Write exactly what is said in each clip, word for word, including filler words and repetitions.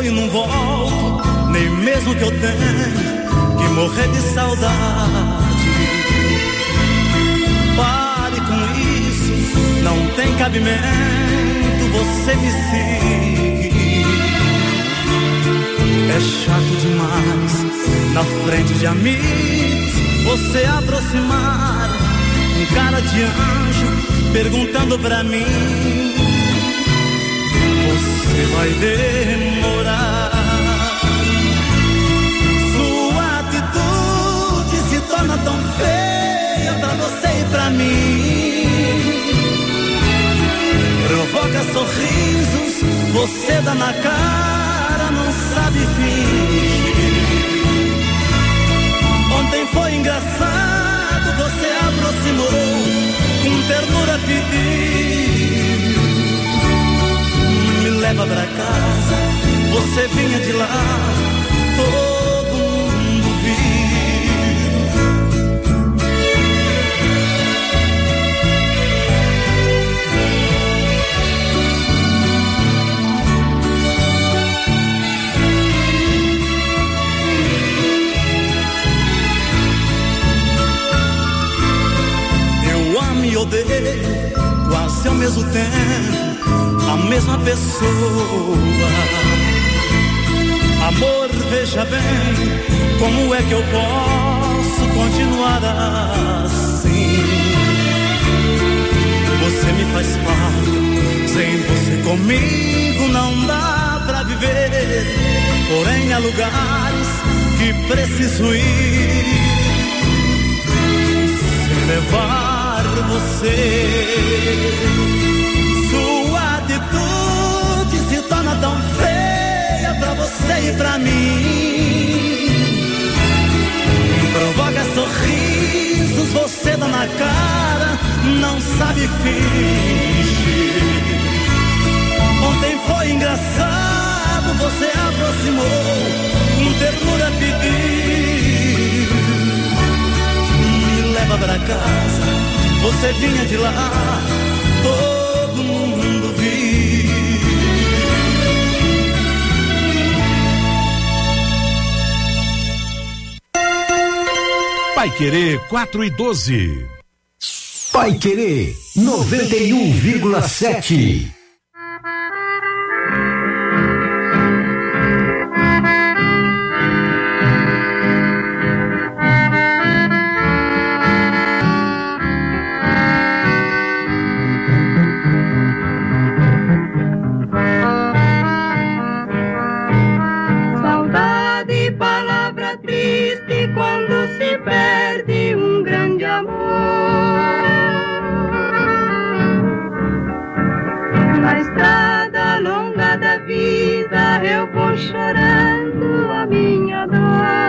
e não volto, nem mesmo que eu tenha que morrer de saudade. Pare com isso, não tem cabimento você me seguir. É chato demais, na frente de amigos, você aproximar um cara de anjo perguntando pra mim. Você vai demorar. Sua atitude se torna tão feia pra você e pra mim. Provoca sorrisos, você dá na cara, não sabe fingir. Ontem foi engraçado, você aproximou, com ternura pediu. Me leva pra casa, você vinha de lá, todo mundo viu. Eu amo e odeio, quase ao mesmo tempo, a mesma pessoa. Amor, veja bem, como é que eu posso continuar assim? Você me faz falta, sem você comigo não dá pra viver. Porém há lugares que preciso ir, sem levar você. Sua atitude se torna tão feia pra você e pra mim. Provoca sorrisos, você dá na cara, não sabe fingir. Ontem foi engraçado, você aproximou, com ternura pediu. Me leva pra casa, você vinha de lá, todo mundo viu. Paiquerê quatro e doze. Paiquerê noventa e um vírgula sete. Chorando a minha dor,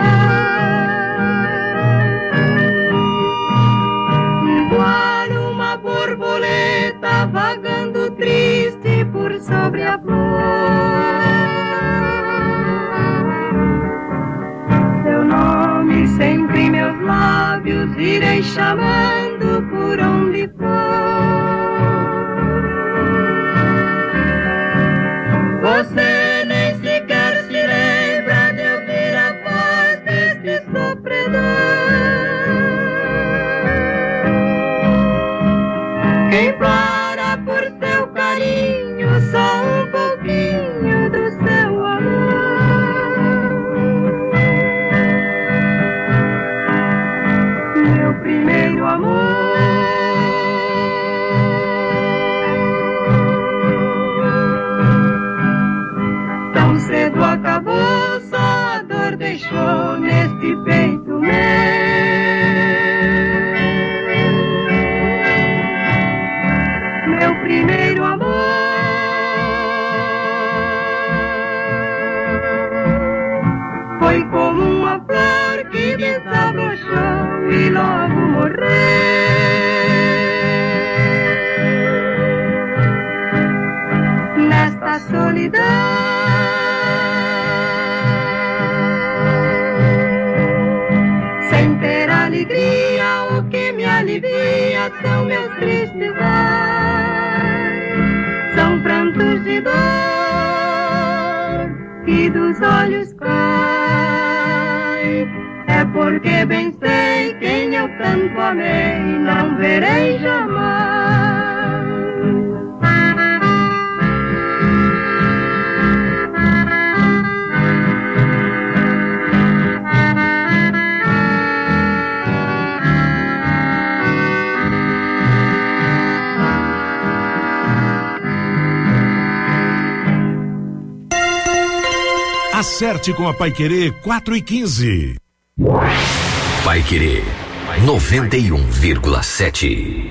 igual uma borboleta vagando triste por sobre a flor. Seu nome sempre em meus lábios irei chamando por onde for. Você quem implora por seu carinho, só um pouquinho do seu amor. Meu primeiro amor, tão cedo acabou, só a dor deixou neste peito meu. Primeiro amor foi como uma flor que desabrochou e logo morreu. Nesta solidão sem ter alegria, o que me alivia são meus tristes olhos. São prantos de dor que dos olhos cai. É porque bem sei quem eu tanto amei, não verei jamais. Acerte com a Paiquerê quatro e quinze. Paiquerê noventa e um vírgula sete.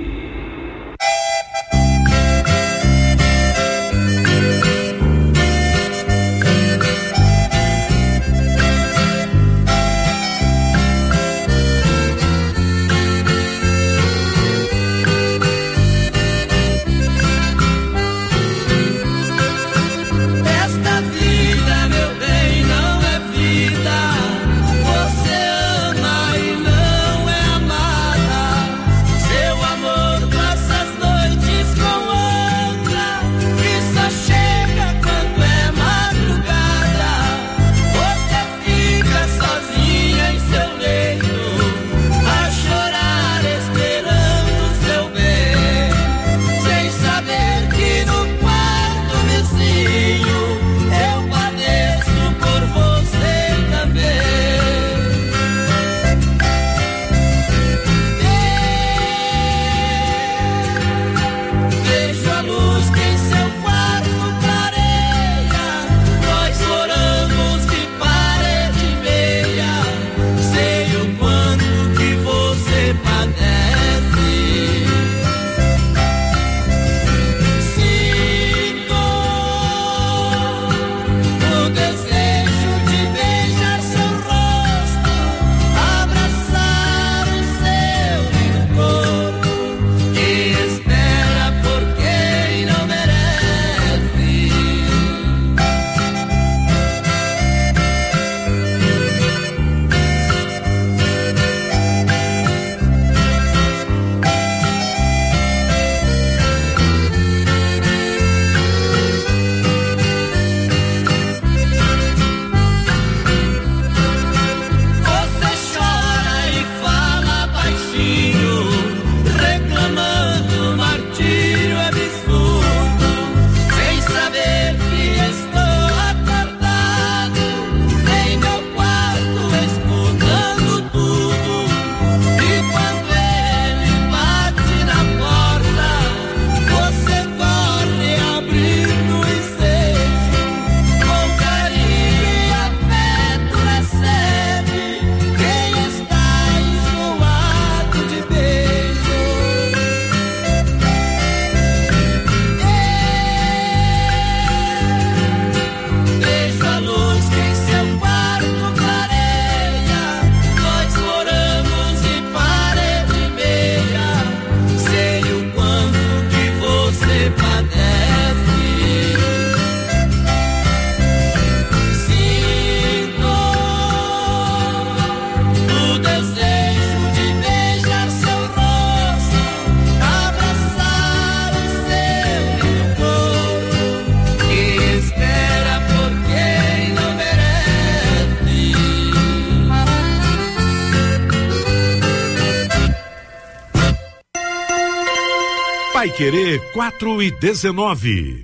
Paiquerê quatro e dezenove.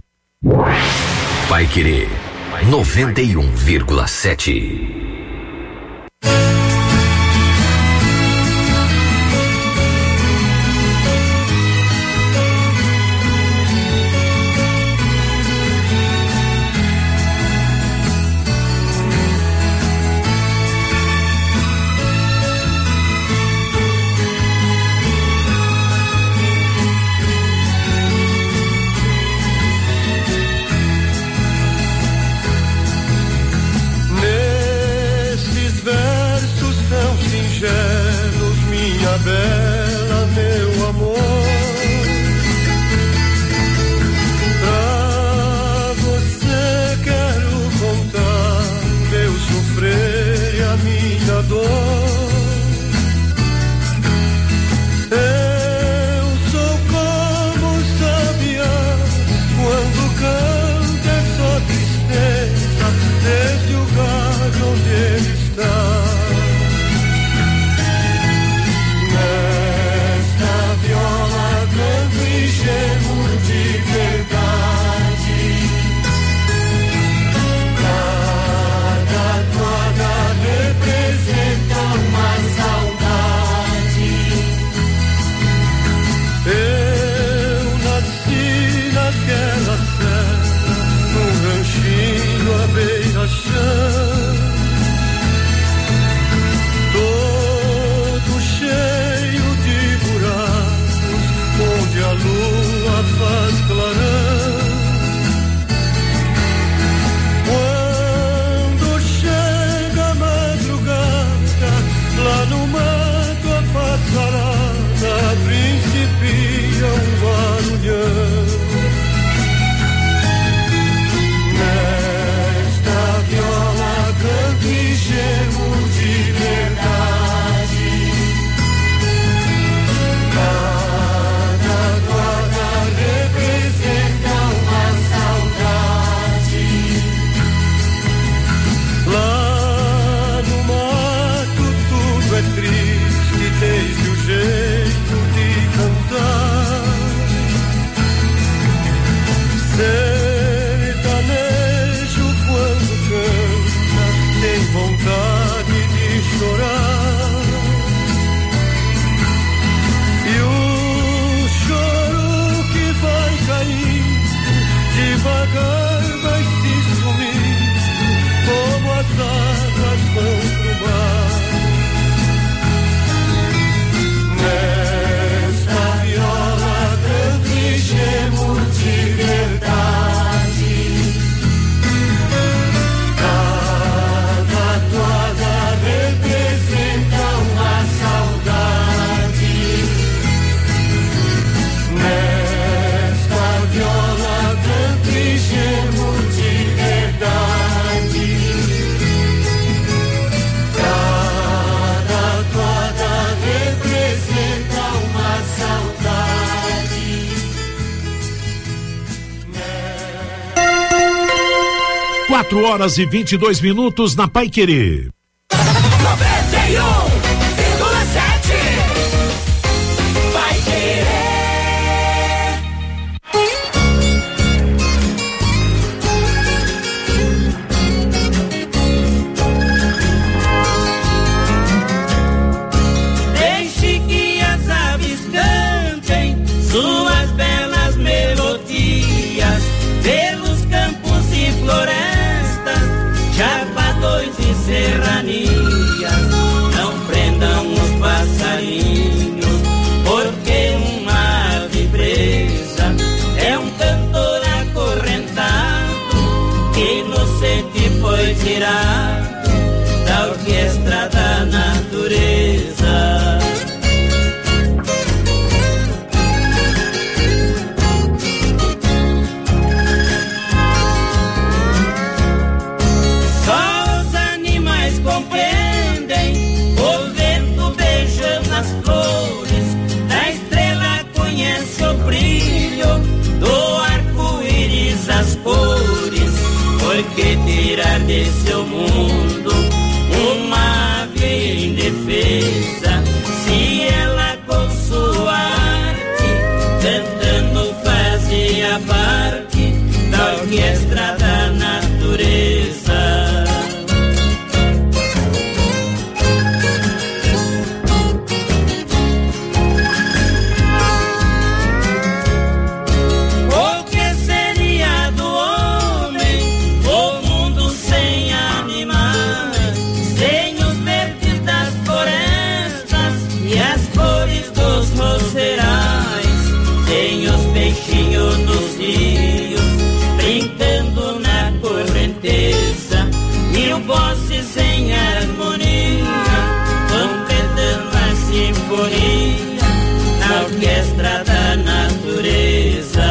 Paiquerê noventa e um vírgula sete. quatro horas e vinte e dois minutos na Paiquerê. noventa e um vírgula sete Paiquerê. Deixe que as aves cantem suas belas melodias pelos campos e florestas, chapadões e serranias. Não prendam os passarinhos, porque uma ave presa é um cantor acorrentado, inocente foi tirado da orquestra da natureza. Porque tirar de seu mundo uma ave indefesa, se ela com sua arte cantando fazia parte da orquestra da natureza. Nos rios, brincando na correnteza, mil vozes em harmonia, completando a sinfonia na orquestra da natureza.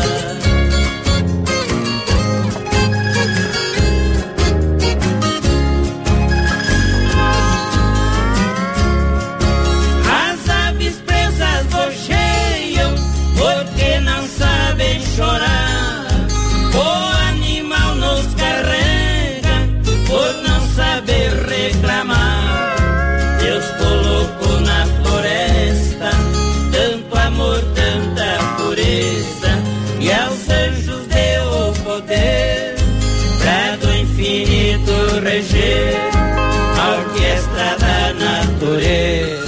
As aves presas gorjeiam, porque não sabem chorar. O animal nos carrega por não saber reclamar. Deus colocou na floresta tanto amor, tanta pureza, e aos anjos deu o poder pra do infinito reger a orquestra da natureza.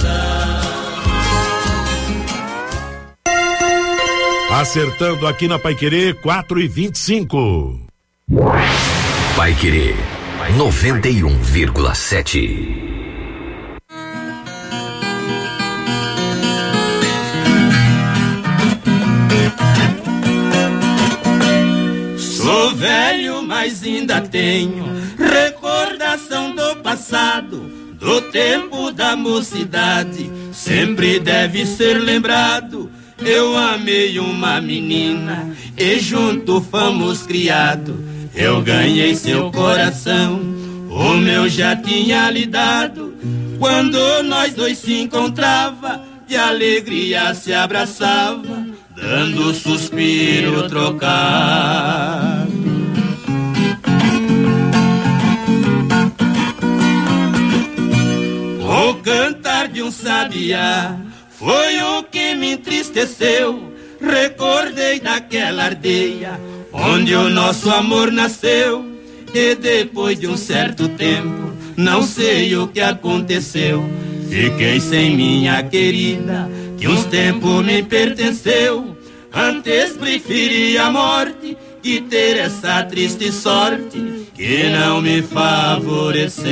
Acertando aqui na Paiquerê, quatro e vinte e cinco. Paiquerê, noventa e um vírgula sete. Sou velho, mas ainda tenho recordação do passado, do tempo da mocidade, sempre deve ser lembrado. Eu amei uma menina e junto fomos criados. Eu ganhei seu coração, o meu já tinha lhe dado. Quando nós dois se encontrava, de alegria se abraçava, dando suspiro trocado. O cantar de um sabiá foi o que me entristeceu. Recordei daquela aldeia onde o nosso amor nasceu. E depois de um certo tempo, não sei o que aconteceu, fiquei sem minha querida, que uns tempos me pertenceu. Antes preferi a morte que ter essa triste sorte que não me favoreceu.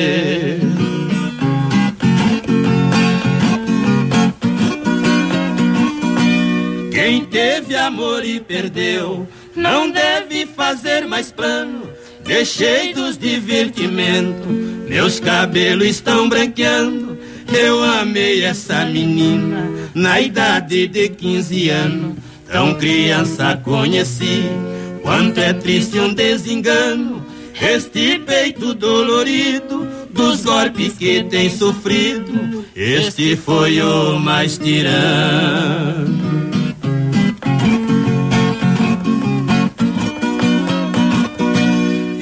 Quem teve amor e perdeu, não deve fazer mais plano. Deixei dos divertimentos, meus cabelos estão branqueando. Eu amei essa menina na idade de quinze anos. Tão criança conheci, quanto é triste um desengano. Este peito dolorido dos golpes que tem sofrido, este foi o mais tirano.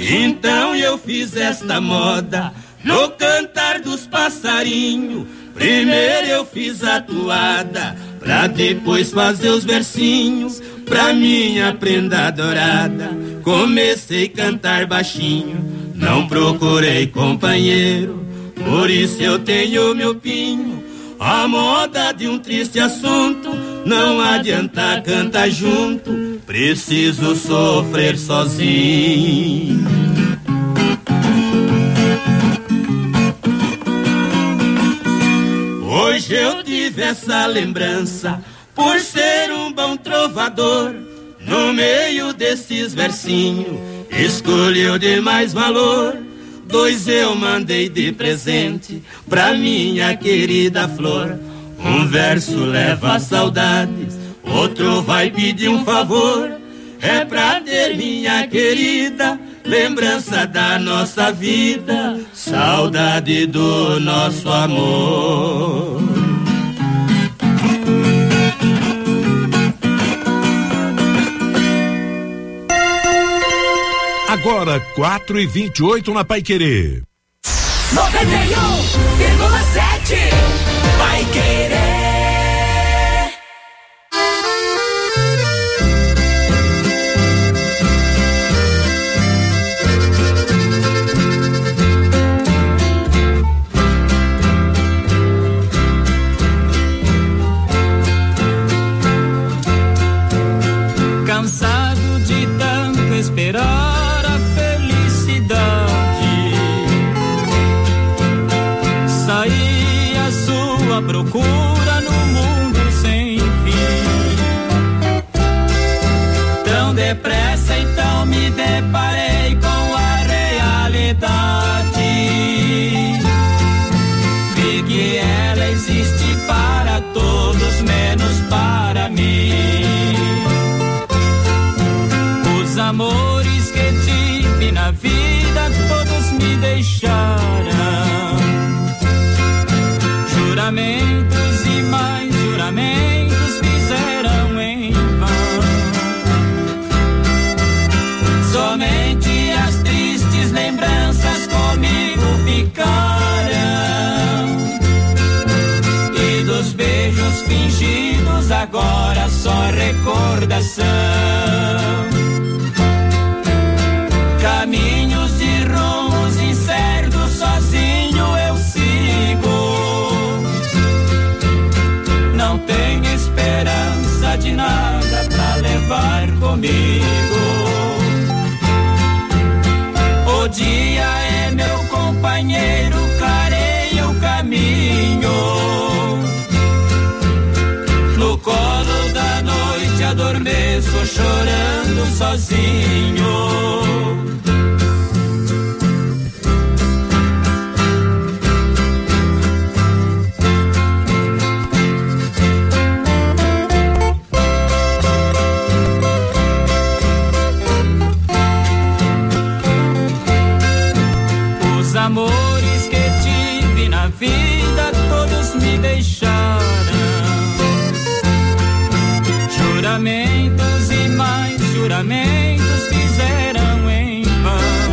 Então eu fiz esta moda no cantar dos passarinhos. Primeiro eu fiz a toada, pra depois fazer os versinhos. Pra minha prenda dourada, comecei a cantar baixinho. Não procurei companheiro, por isso eu tenho meu pinho. A moda de um triste assunto, não adianta cantar junto, preciso sofrer sozinho. Hoje eu tive essa lembrança, por ser um bom trovador. No meio desses versinhos, escolheu de mais valor. Dois eu mandei de presente pra minha querida flor. Um verso leva saudades, outro vai pedir um favor. É pra ter, minha querida, lembrança da nossa vida, saudade do nosso amor. Agora, quatro e vinte e oito na Paiquerê. noventa e um vírgula sete Paiquerê. Cansado de tanto esperar procura no mundo sem fim. Tão depressa então me deparei com a realidade. Vi que ela existe para todos, menos para mim. Os amores que tive na vida todos me deixaram. Juramentos e mais juramentos fizeram em vão. Somente as tristes lembranças comigo ficaram. E dos beijos fingidos agora só recordação. Caminhos de rumos incertos, sozinho eu sigo. Não tenho esperança de nada pra levar comigo. O dia é meu companheiro, clareia o caminho. No colo da noite adormeço, chorando sozinho. Amores que tive na vida todos me deixaram. Juramentos e mais juramentos fizeram em vão.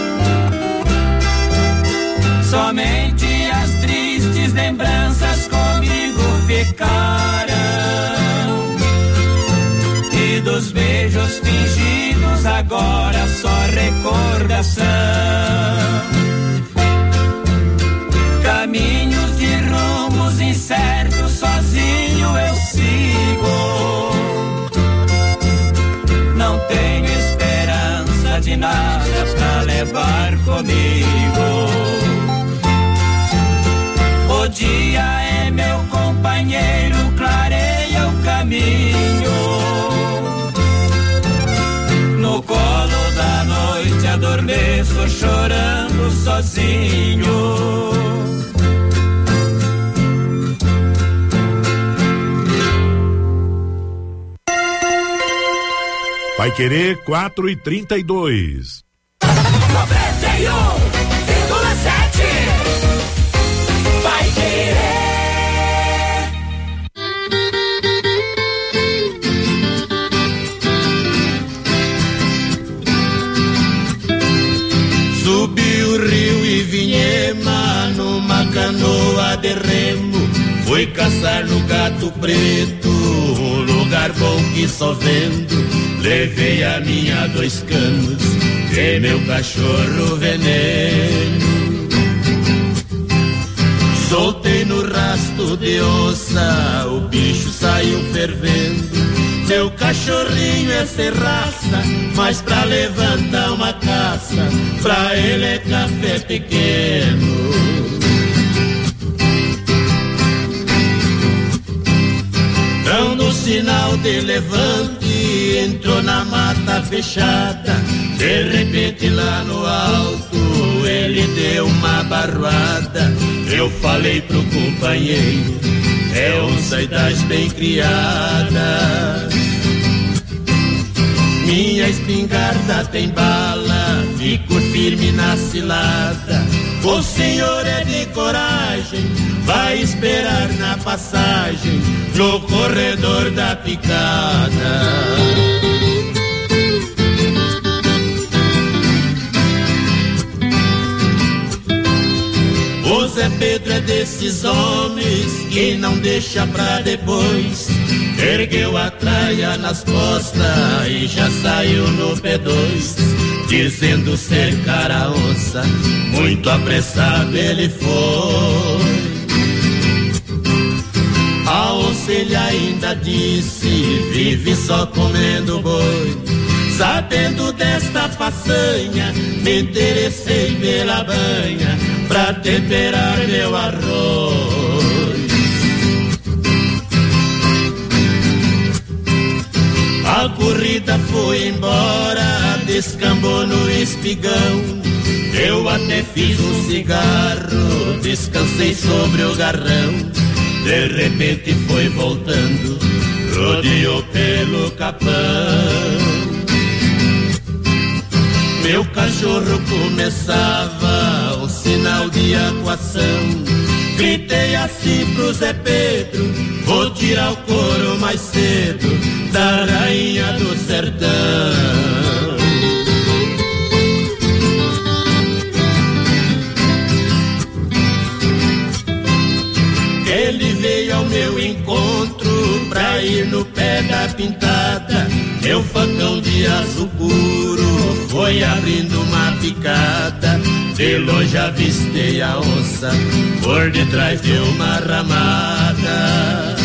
Somente as tristes lembranças comigo ficaram. E dos beijos fingidos agora só recordação. Caminhos de rumos incertos, sozinho eu sigo. Não tenho esperança de nada pra levar comigo. O dia é meu companheiro, clareia o caminho. No colo da noite adormeço, chorando sozinho. Paiquerê quatro e trinta e dois. noventa e um vírgula sete Paiquerê. canoa de remo, fui caçar no Gato Preto, um lugar bom que só vendo. Levei a minha dois canos e meu cachorro veneno. Soltei no rasto de onça, o bicho saiu fervendo. Meu cachorrinho é sem raça, mas pra levantar uma caça, pra ele é café pequeno. Dando sinal de levante, entrou na mata fechada. De repente lá no alto, ele deu uma barroada. Eu falei pro companheiro, é onça e das bem criadas. Minha espingarda tem bala, fico firme na cilada. O senhor é de coragem, vai esperar na passagem, no corredor da picada. O Zé Pedro é desses homens que não deixa pra depois. Ergueu a traia nas costas e já saiu no P dois, dizendo cercar a onça, muito apressado ele foi. A onça ele ainda disse, vive só comendo boi. Sabendo desta façanha, me interessei pela banha, pra temperar meu arroz. A corrida foi embora, descambou no espigão. Eu até fiz um cigarro, descansei sobre o garrão. De repente foi voltando, rodeou pelo capão. Meu cachorro começava o sinal de acuação. Gritei assim pro Zé Pedro, vou tirar o couro mais cedo da rainha do sertão. Ele veio ao meu encontro pra ir no pé da pintada. Meu facão de azul puro foi abrindo uma picada. De longe avistei a onça por detrás de uma ramada.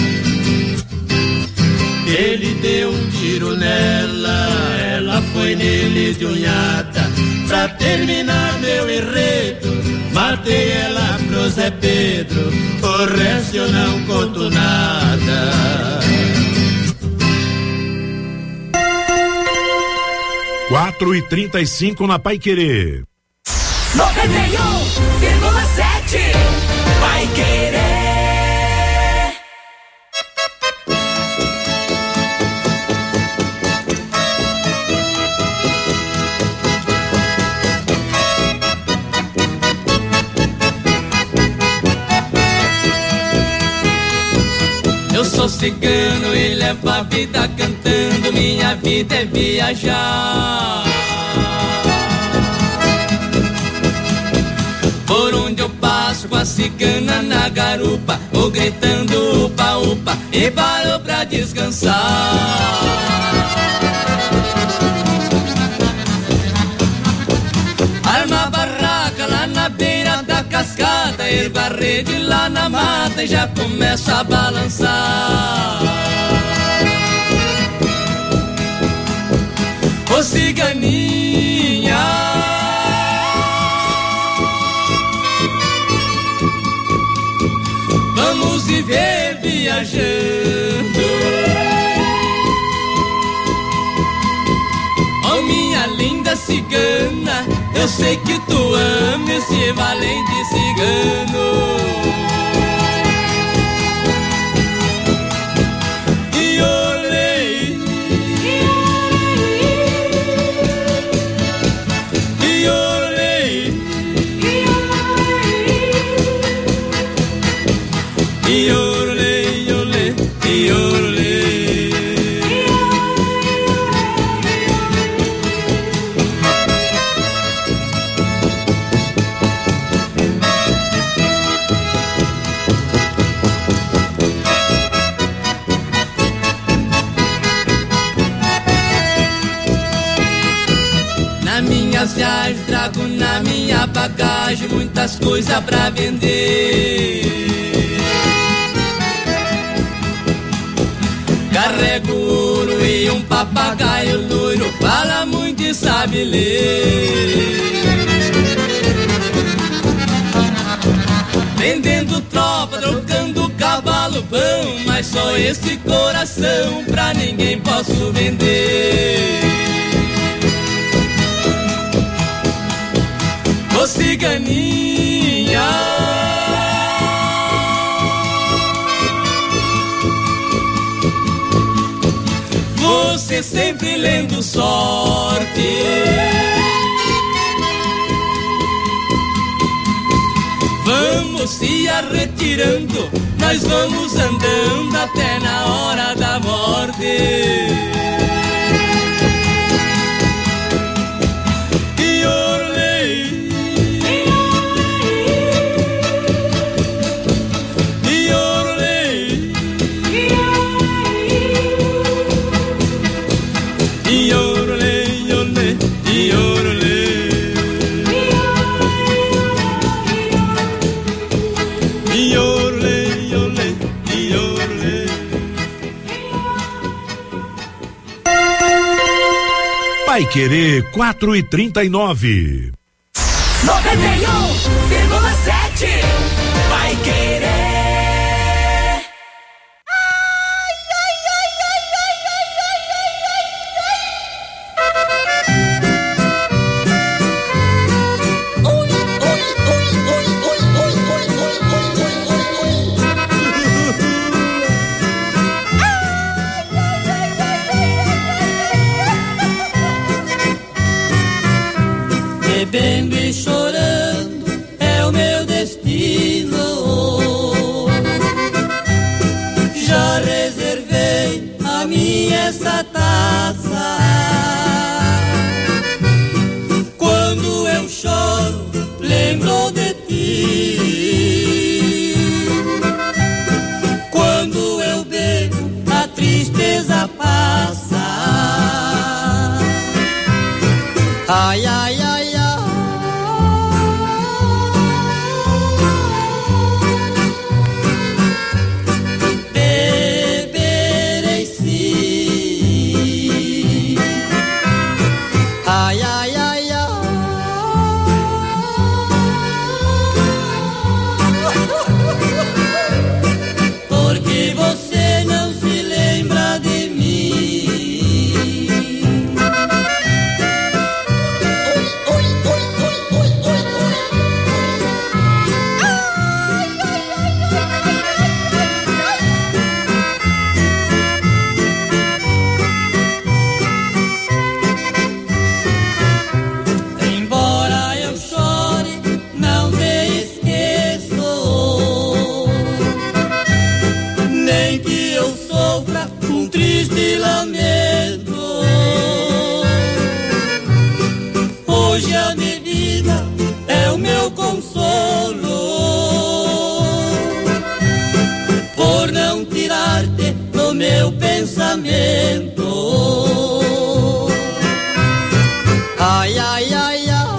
Ele deu um tiro nela, ela foi nele de unhada. Pra terminar meu enredo, matei ela pro Zé Pedro, o resto eu não conto nada. quatro e trinta e cinco na Paiquerê. noventa e um vírgula sete Paiquerê. Eu sou cigano e levo a vida cantando, minha vida é viajar. Por onde eu passo com a cigana na garupa, vou gritando upa upa e paro pra descansar. Arma a barraca lá na beira da cascata, ergo a rede lá na mata e já começa a balançar. Ô ciganinha, vamos viver viajando. Oh minha linda cigana, eu sei que tu ama esse valente cigano. E olhei, e olhei, e olhei, olhei, e olhei. trago na minha bagagem muitas coisas pra vender. Carrego ouro e um papagaio loiro, fala muito e sabe ler. Vendendo tropa, trocando cavalo bom, mas só esse coração pra ninguém posso vender. Ô ciganinha, você sempre lendo sorte. Vamos se retirando, nós vamos andando até na hora da morte. Paiquerê quatro e trinta e nove. noventa e um vírgula sete. Paiquerê. Bebendo e chorando é o meu destino. Já reservei a minha essa taça. Quando eu choro, lembro de ti. Quando eu bebo, a tristeza passa. Ai, ai, ai. Meu pensamento. Ai, ai, ai, ai.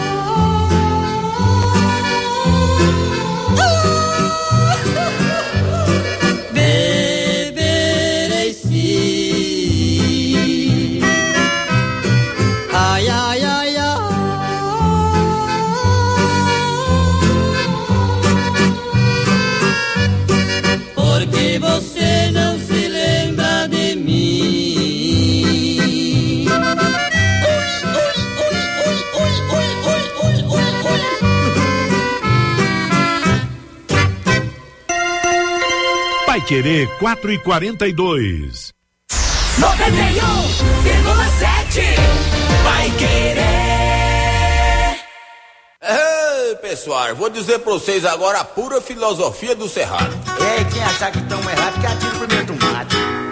Beberei sim. Ai, ai, ai, ai. Porque você não se Paiquerê quatro e quarenta e dois. noventa e um vírgula sete. Paiquerê. Ei, pessoal, vou dizer pra vocês agora a pura filosofia do Cerrado. Ei, quem achar que estão errados, que atira o primeiro tomate.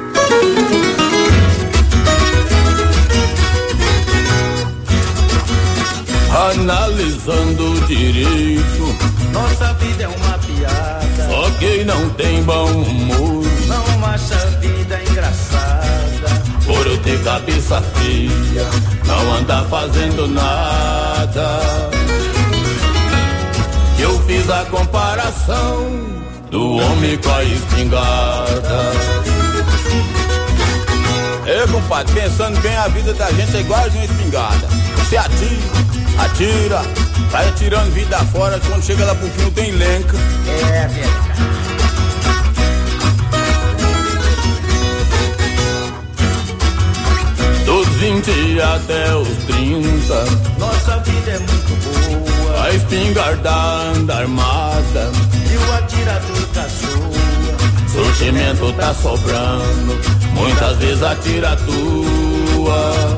Analisando direito, nossa vida é uma piada. Só quem não tem bom humor não acha a vida engraçada. Por ter cabeça fria, não andar fazendo nada. Eu fiz a comparação do homem com a espingarda. Ei, compadre, pensando bem, a vida da gente é igual de uma espingarda. Você atira, atira, vai atirando vida fora, quando chega lá pro fim não tem lenca. É verdade. Dos vinte até os trinta, nossa vida é muito boa. A espingarda anda armada e o atirador tá sua. Surtimento tá sobrando, muitas vezes atira a tua.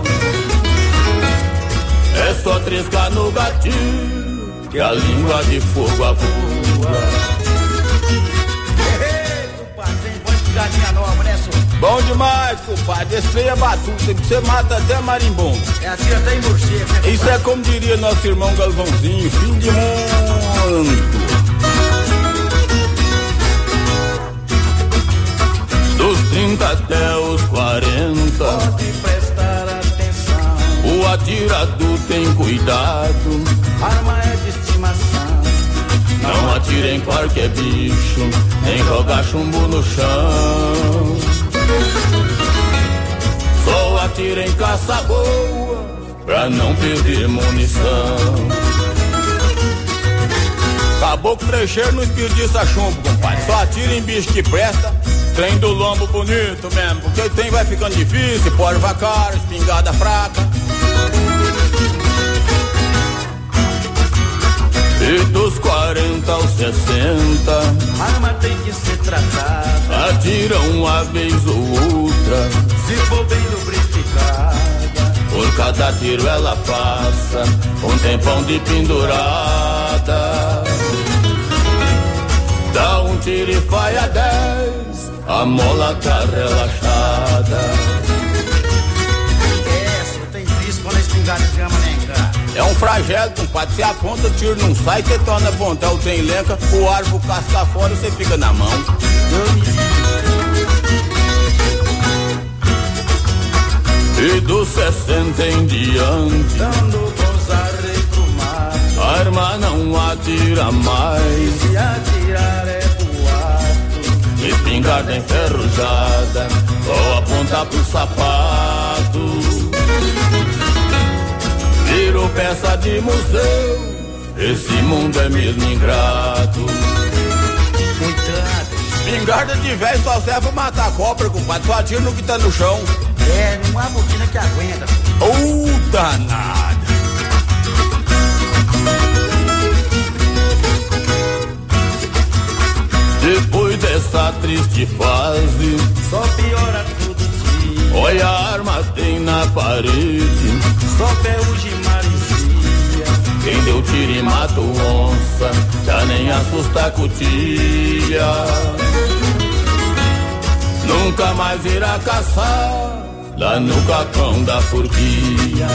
É só triscar no gatilho que a língua de fogo avua. Ei, compadre, tem bom de galinha nova, né, senhor? Bom demais, compadre, esse trem é batuta, você mata até marimbondo. É assim até em morcego, né? Isso é como diria nosso irmão Galvãozinho, fim de mundo. Dos trinta até os quarenta, pode prestar atenção. O atirador tem cuidado, arma é de estimação. Não atira em qualquer bicho, nem joga chumbo no chão. Só atira em caça boa, pra não perder munição. Caboclo trecheiro não espediça chumbo, compadre. Só atira em bicho que presta. Trem do lombo bonito mesmo, porque o trem vai ficando difícil, pode vacar, espingarda fraca. E dos quarenta aos sessenta, a arma tem que ser tratada. Atira uma vez ou outra, se for bem lubrificada. Por cada tiro ela passa um tempão de pendurada. Dá um tiro e vai a dez, a mola tá relaxada. É, senhor, tem risco quando a espingarda chama, né, cara? É um flagelo, compadre. Se a ponta, o tiro não sai, você torna a apontar o trem lenca, o árvore casca fora e você fica na mão. E dos sessenta em diante, dando bons arreios pro mato, a arma não atira mais. Se atirar é boato, espingarda enferrujada, só apontar pro sapato. Virou peça de museu, esse mundo é mesmo ingrato. Cuidado. Espingarda de velho só serve pra matar cobra, compadre. Só atira no que tá no chão. É, não há botina que aguenta. Ô, oh, danada. Depois dessa triste fase, só piora todo dia. Olha a arma tem na parede, só ferrugem e maresia. Quem deu tiro e matou onça, já nem assusta a cutia. Nunca mais irá caçar lá no cacão da forquilha.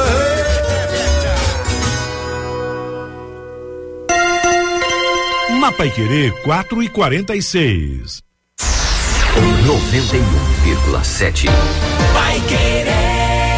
Na Paiquerê quatro e quarenta e seis. noventa e um vírgula sete. Paiquerê.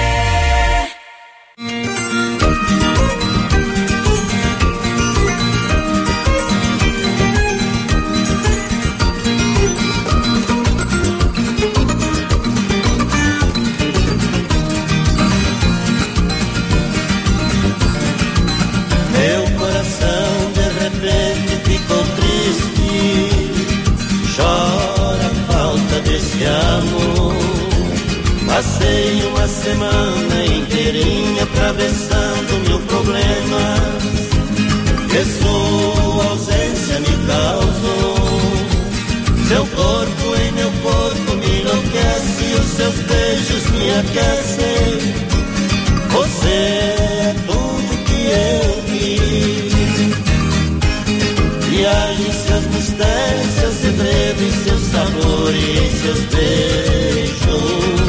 Passei uma semana inteirinha atravessando mil problemas que sua ausência me causou. Seu corpo em meu corpo me enlouquece, os seus beijos me aquecem. Você é tudo que eu quis. Viagem, seus mistérios, seus segredos, seus sabores, seus beijos.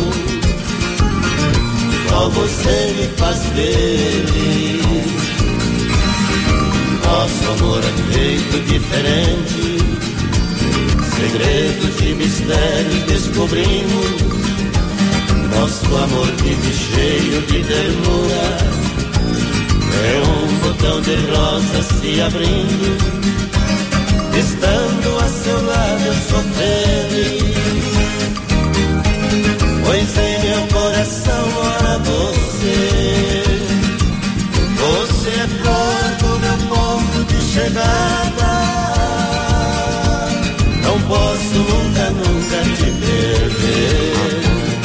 Só você me faz feliz. Nosso amor é feito diferente. Segredos e mistérios descobrimos. Nosso amor vive cheio de ternura. É um botão de rosa se abrindo. Estando a seu lado eu sou feliz. Pois em meu coração mora você. Você é flor do meu ponto de chegada. Não posso nunca, nunca te perder.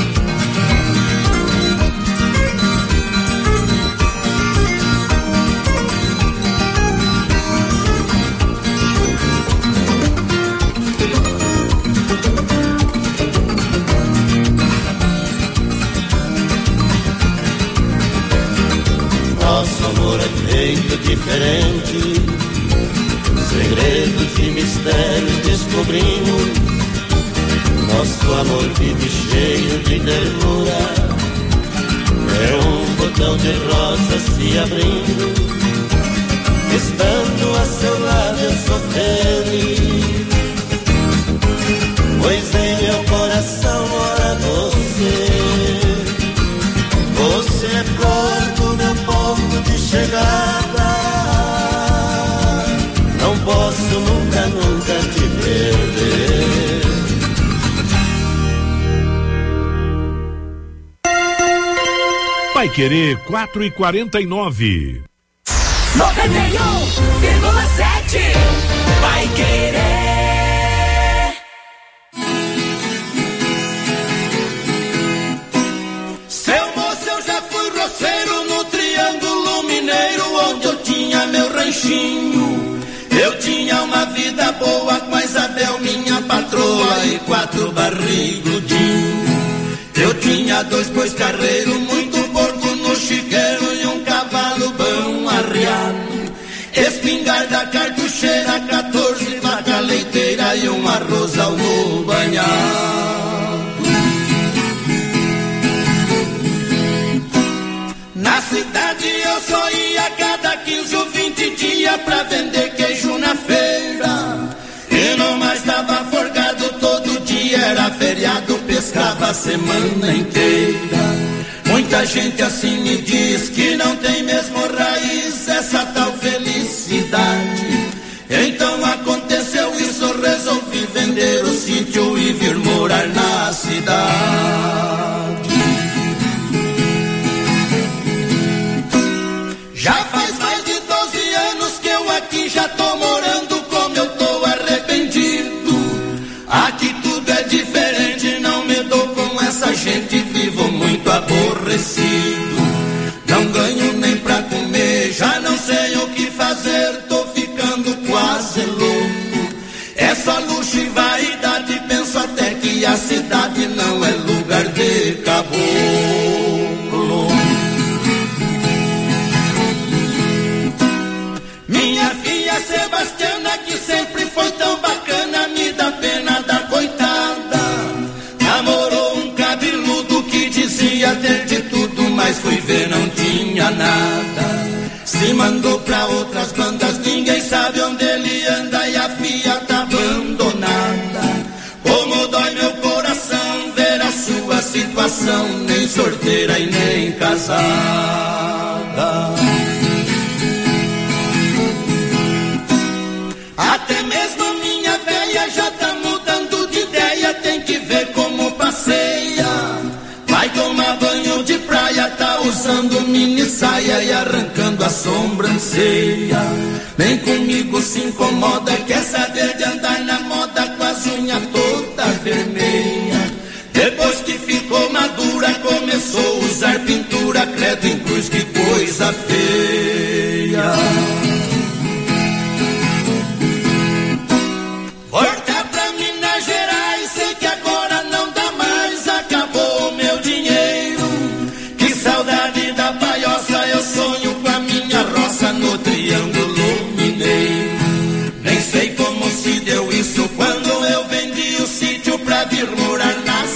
Nosso amor é feito diferente. Segredos e mistérios descobrimos. Nosso amor vive cheio de ternura. É um botão de rosa se abrindo. Estando a seu lado eu sou feliz. Pois em meu coração mora você. Você é flor do meu ponto de chegada. Não posso nunca, nunca te perder. Paiquerê quatro e quarenta e nove. noventa e um vírgula sete. Paiquerê. Seu moço, eu já fui roceiro no Triângulo Mineiro, onde eu tinha meu ranchinho. Eu tinha uma vida boa com a Isabel, minha patroa, e quatro barrigudinhos. Eu tinha dois bois carreiros, muito porco no chiqueiro e um cavalo bom arriado. Espingarda cartucheira, quatorze vaca leiteira e um arroz ao no banhado. Na cidade eu só ia cada quinze ou vinte dias pra vender queijo na feira. E não mais tava forgado, todo dia era feriado, pescava a semana inteira. Muita gente assim me diz que não tem mesmo raiz essa tal felicidade. Então aconteceu isso, resolvi vender o sítio e vir morar na cidade. Já faz mais de doze anos que eu aqui já tô morando, como eu tô arrependido. Aqui tudo é diferente, não me dou com essa gente, vivo muito aborrecido. Não ganho nem pra comer, já não sei o que fazer, tô ficando quase louco. É só luxo e vaidade, penso até que a cidade não é lugar de caboclo. Minha filha Sebastiana, que sempre foi tão bacana, me dá pena da coitada. Namorou um cabeludo que dizia ter de tudo, mas fui ver não tinha nada. Se mandou pra outras bandas, ninguém sabe onde ele anda e a filha tá abandonada. Como dói meu coração ver a sua situação, nem sorteira e nem casada. Até mesmo minha velha já tá mudando de ideia, tem que ver como passeia. Vai tomar banho de praia, tá usando mini saia e arrancando a sobrancelha. Vem comigo, se incomoda, quer saber de andar na moda com as unhas toda vermelha. Depois que ficou madura, começou a usar pintura, credo em cruz, que coisa feia. Voltar pra Minas Gerais, sei que agora não dá mais, acabou o meu dinheiro. Que saudade da paioça, eu sonho com a minha roça no Triângulo Mineiro. Nem sei como se deu isso, quando eu vendi o sítio pra vir morar na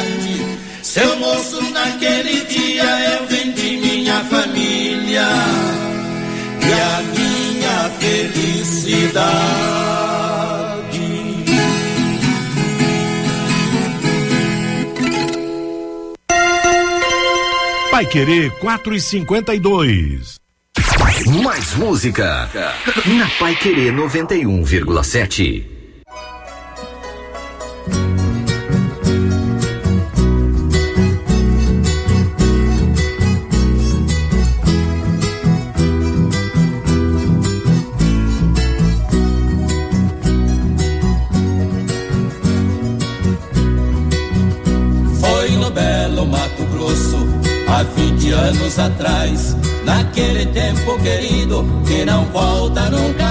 cidade. Seu moço, naquele dia eu vendi minha família. Paiquerê quatrocentos e cinquenta e dois. Mais música na Paiquerê noventa e um vírgula sete. Há vinte anos atrás, naquele tempo querido que não volta nunca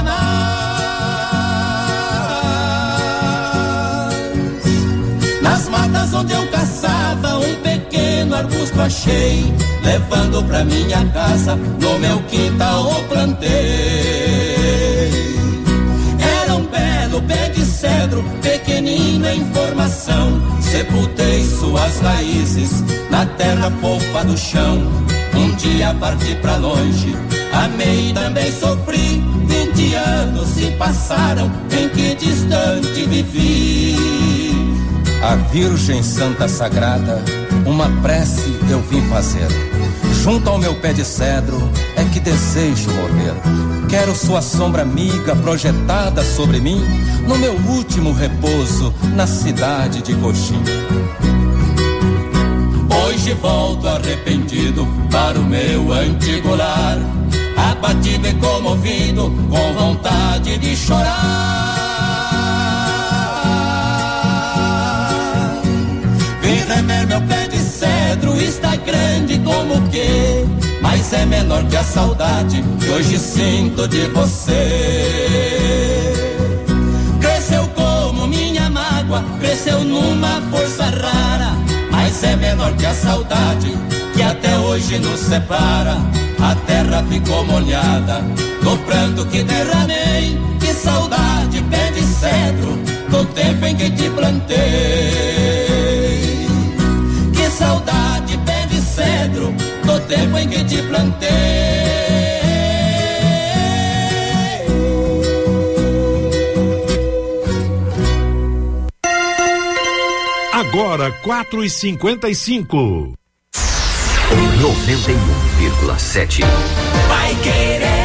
mais. Nas matas onde eu caçava, um pequeno arbusto achei, levando pra minha casa, no meu quintal o plantei. Era um belo pé de cedro, pequenino em formação, sepultei suas raízes na terra fofa do chão. Um dia parti pra longe, amei e também sofri. Vinte anos se passaram, em que distante vivi. A Virgem Santa Sagrada, uma prece eu vim fazer. Junto ao meu pé de cedro é que desejo morrer. Quero sua sombra amiga projetada sobre mim, no meu último repouso na cidade de Coxim. Hoje volto arrependido para o meu antigo lar, abatido e comovido, com vontade de chorar. Vim rever meu pé de cedro, está grande como o quê? Mas é menor que a saudade que hoje sinto de você. Cresceu como minha mágoa, cresceu numa força rara, mas é menor que a saudade que até hoje nos separa. A terra ficou molhada do pranto que derramei. Que saudade, pé de cedro, do tempo em que te plantei. Que saudade, pé de cedro, do tempo em que te plantei. Agora quatrocentos e cinquenta e cinco. noventa e um vírgula sete. Paiquerê.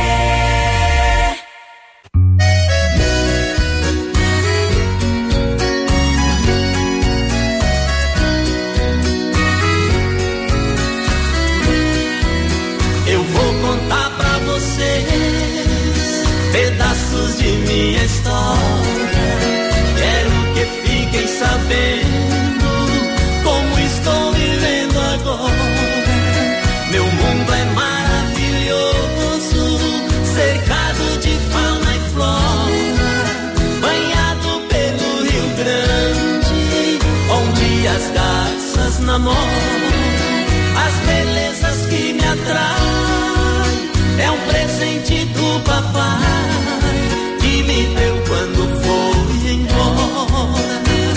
Eu vou contar pra vocês pedaços de minha história. Quero que fiquem sabendo como estou vivendo agora. Meu mundo é maravilhoso, cercado de fauna e flora, banhado pelo Rio Grande, onde as garças namoram. As belezas que me atraem é um presente do papai que me deu quando foi embora.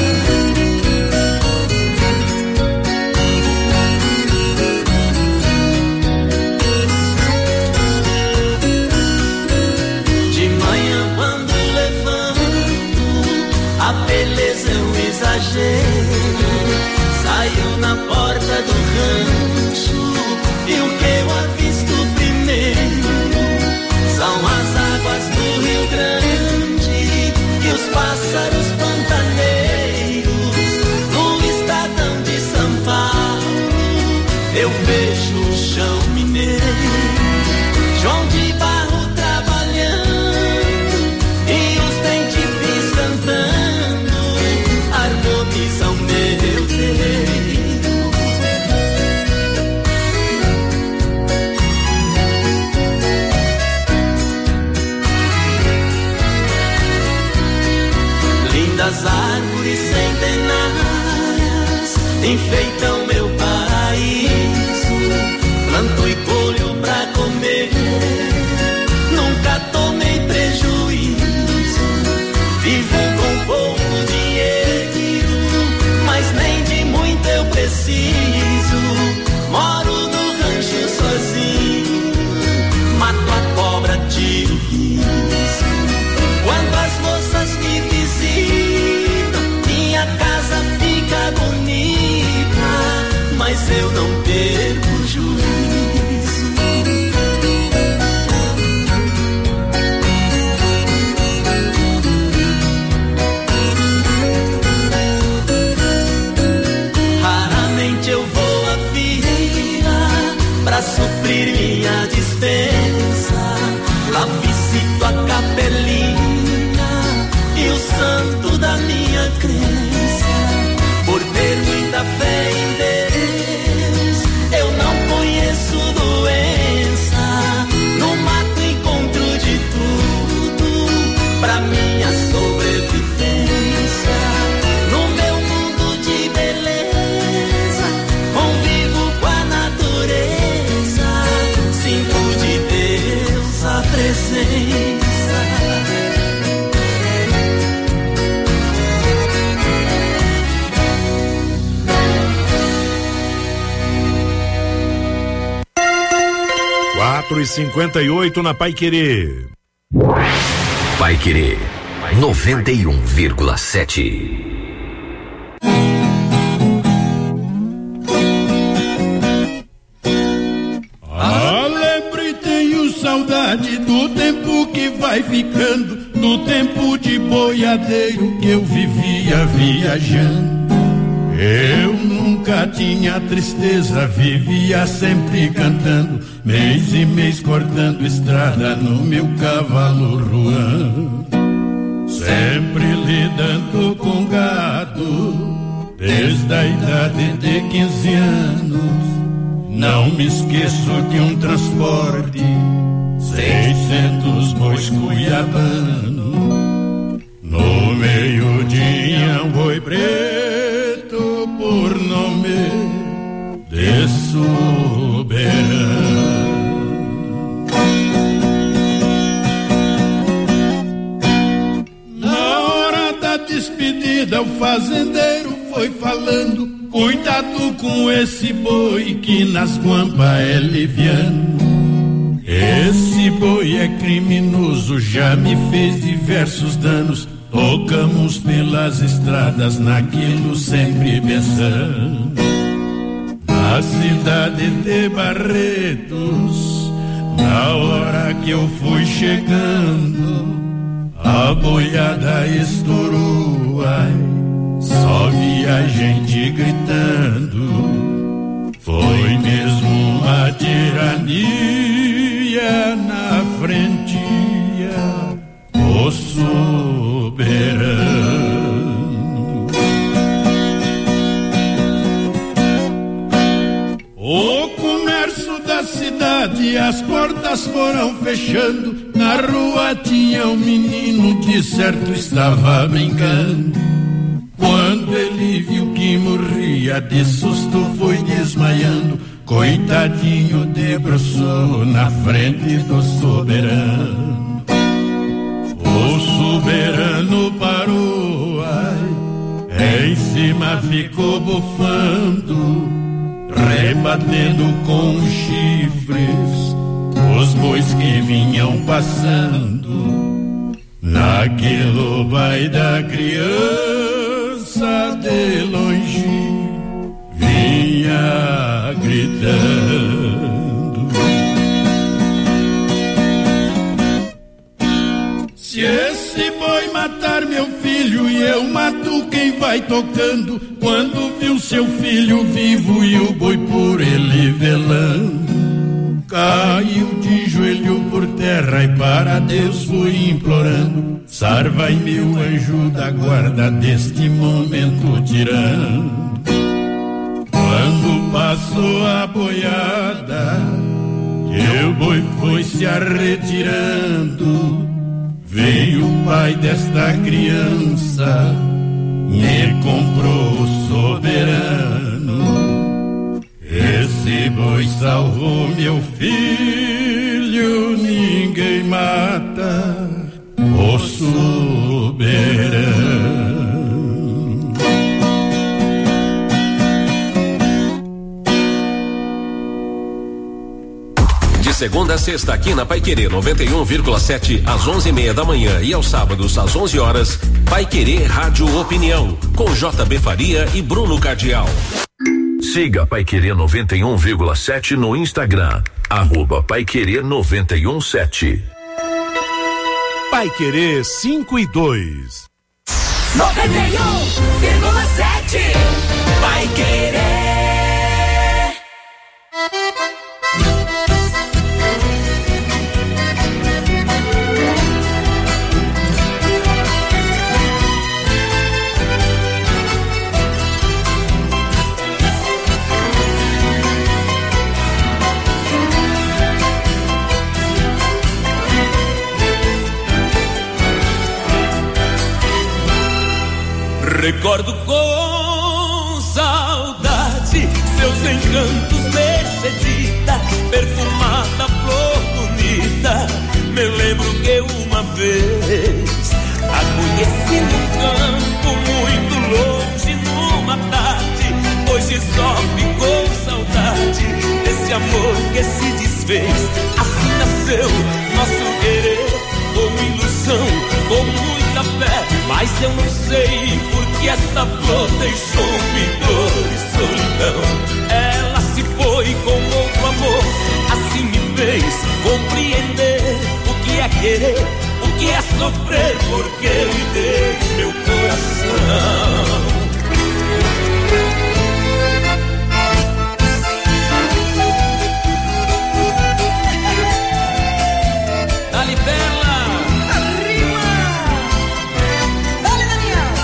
Beleza é um exagero. Saiu na porta do rancho e o que eu avisto primeiro são as águas do Rio Grande e os pássaros pantaneiros. No estadão de São Paulo eu vejo o chão mineiro, João de Barro trabalhando e os bem-te-fis cantando harmonizam meu terreiro. Lindas árvores centenárias enfeitam meu paraíso. Planto e colho pra comer, nunca tomei prejuízo. Vivo com pouco dinheiro, mas nem de muito eu preciso. Moro no rancho sozinho, mato a cobra, tiro piso. Quando as moças me visitam, minha casa fica bonita. a visito, a capelina e o santo da minha crença. Por ter muita fé em Deus, eu não conheço doença. No mato encontro de tudo pra minha sobrevivência. No meu mundo de beleza, convivo com a natureza. Sinto de Deus a presença. quatro e cinquenta e oito na Paiquerê. Paiquerê noventa e um vírgula sete. Ah, lembro e tenho saudade do tempo que vai ficando, do tempo de boiadeiro que eu vivia viajando. Eu nunca tinha tristeza, vivia sempre cantando, mês e mês cortando estrada no meu cavalo ruão. Sempre lidando com gado, desde a idade de quinze anos. Não me esqueço de um transporte, seiscentos bois cuiabano. No meio-dia um boi preto, por nome de soberano. Na hora da despedida o fazendeiro foi falando: cuidado com esse boi que nas guampas é liviano. Esse boi é criminoso, já me fez diversos danos. Tocamos pelas estradas naquilo sempre pensando. Na cidade de Barretos, na hora que eu fui chegando, a boiada estourou, ai, só vi a gente gritando. Foi mesmo uma tirania na frente, o soberano. O comércio da cidade, as portas foram fechando. Na rua tinha um menino, de certo estava brincando. Quando ele viu que morria, de susto foi desmaiando. Coitadinho, debruçou na frente do soberano. O soberano parou, ai, em cima ficou bufando, rebatendo com chifres os bois que vinham passando. Naquilo vai da criança de longe vinha gritando. Se esse boi matar meu filho e eu mato quem vai tocando, quando viu seu filho vivo e o boi por ele velando, caiu de joelho por terra e para Deus foi implorando: sarvai meu anjo da guarda deste momento tirando. Quando passou a boiada e o boi foi se arretirando, veio o pai desta criança, me comprou o soberano. Esse boi salvou meu filho, ninguém mata o soberano. De segunda a sexta aqui na Paiquerê noventa e um vírgula sete às onze e meia da manhã e aos sábados às onze horas, Paiquerê Rádio Opinião com J B Faria e Bruno Cardial. Siga Paiquerê noventa e um vírgula sete no Instagram, arroba Paiquerê noventa e um sete. Paiquerê cinco e dois. noventa e um vírgula sete Paiquerê. Recordo com saudade seus encantos, Mercedita, perfumada flor bonita. Me lembro que uma vez a conheci no campo, muito longe, numa tarde. Hoje só ficou saudade desse amor que se desfez. Assim nasceu nosso querer, com ilusão, com muita fé. Mas eu não sei por que essa flor deixou-me dor e solidão. Ela se foi com outro amor, assim me fez compreender o que é querer, o que é sofrer, porque lhe dei meu coração. Dali Bela, arriba, dale Daniel.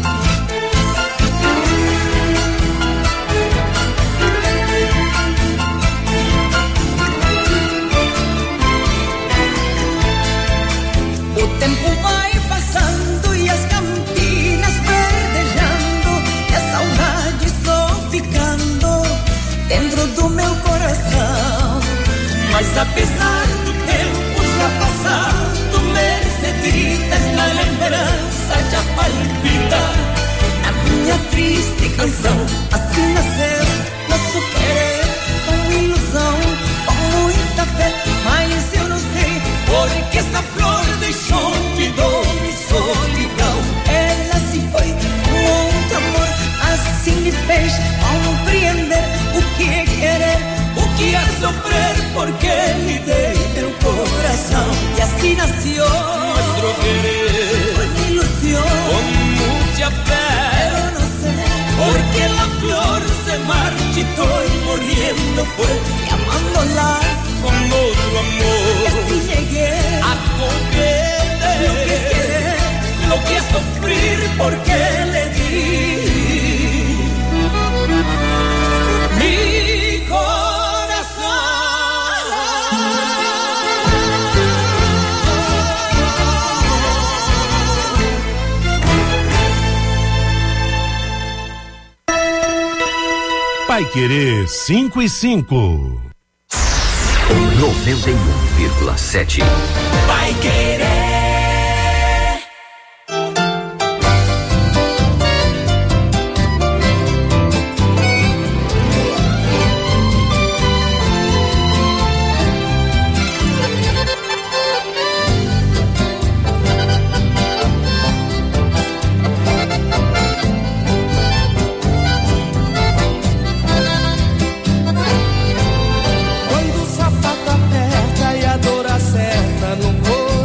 O tempo vai passando e as campinas verdejando, e a saudade só ficando dentro do meu coração. Mas apesar do tempo já passado, Merceditas na lembrança já palpita. Na minha triste canção, assim nasceu nosso querer, com ilusão, com muita fé. Mas eu não sei por que essa flor deixou-me dor e solidão. Ela se foi com outro amor, assim me fez compreender o que é querer, o que é sofrer, porque lhe dei meu coração. E assim nasceu nuestro querer, con ilusión, con mucha fe. Pero no sé porque la flor se marchitó y muriendo fue, llamándola con otro amor. Y así llegué a comprender lo que es querer, lo que es sufrir, porque le di mi corazón. Paiquerê cinco e cinco. noventa e um vírgula sete. Paiquerê. Quando o sapato aperta e a dor acerta no corpo,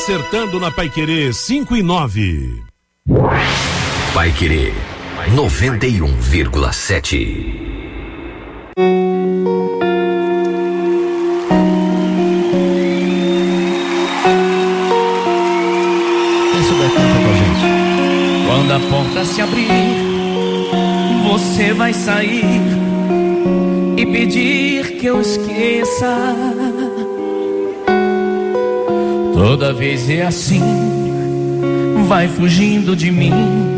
acertando na Paiquerê cinco e nove. Paiquerê noventa e um vírgula sete. Quando a porta se abrir, você vai sair e pedir que eu esqueça. Toda vez é assim, vai fugindo de mim.